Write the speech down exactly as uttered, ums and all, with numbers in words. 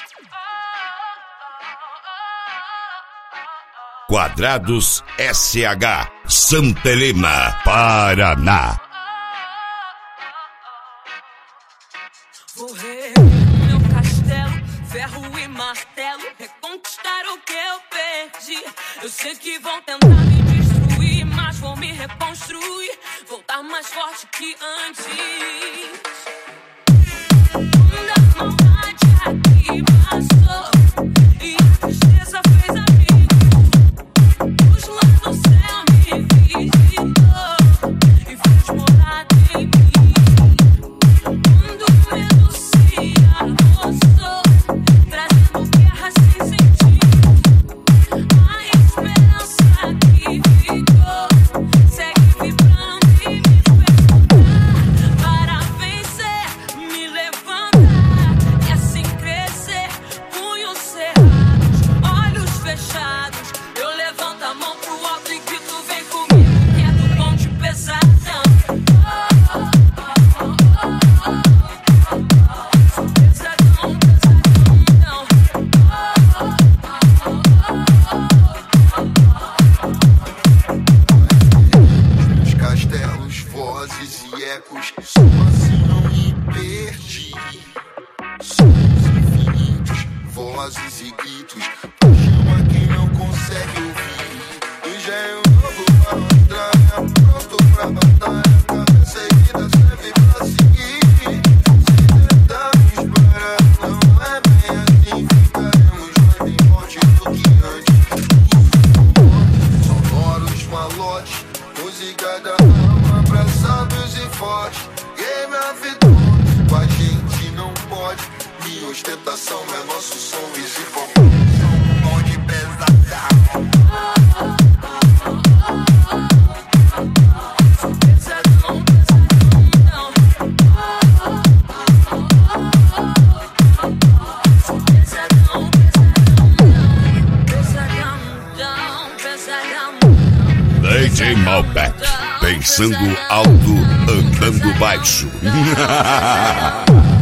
Quadrados S H, Santa Helena, Paraná. Vou reerguer meu castelo, ferro e martelo, reconquistar o que eu perdi. Eu sei que vão tentar me destruir, mas vou me reconstruir, voltar mais forte que antes. Quando a maldade aqui passou e a tristeza fez amigo, luz lá no céu me visitou e fez morada em mim. Quando o medo se arroçou, trazendo guerra sem sentido, a esperança que ficou segue vibrando e me despertar para vencer, me levantar e assim crescer. Punhos cerrados, olhos fechados, eu levanto a mão pro alto e grito: vem comigo, que é do bonde pesadão. Pesadão, pesadão. Os castelos, vozes e ecos, só assim não me perdi. Sons infinitos, vozes e gritos, chama quem não consegue ouvir. Engenho novo para mostrar, pronto pra batalha, cabeça erguida serve pra seguir. Se tentamos parar, não é bem assim, ficaremos mais bem forte do que antes. Sonoros malotes, música da alma, abraçados e fortes. Game of Thrones, com a gente não pode. Minha ostentação é nosso som visível. Um bonde pesadão. Pesadão, pesadão. Pesadão, pesadão. Pesadão, pesadão. D J Malbec, pensando alto, andando baixo.